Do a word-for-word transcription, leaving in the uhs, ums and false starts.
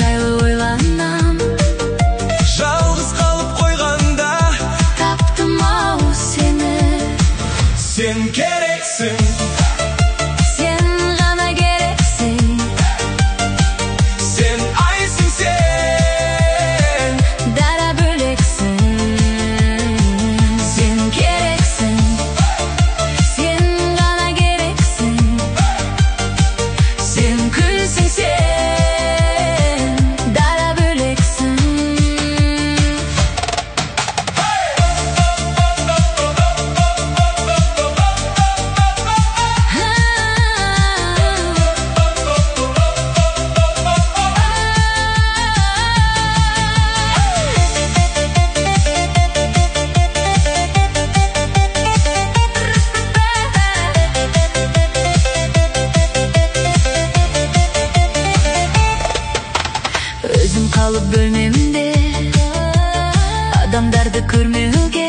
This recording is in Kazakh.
жайлы ойланам. Жалғыз қалып қойғанда таптым ау сені. Сен керексің, сен ғана керексің. Сен айсың, сен дара бөлексің. Сен керексің, сен ғана керексің. Сен күнсің, сен дара бөлексің. Өзім қалып бөлмемде, адамдарды көрмеуге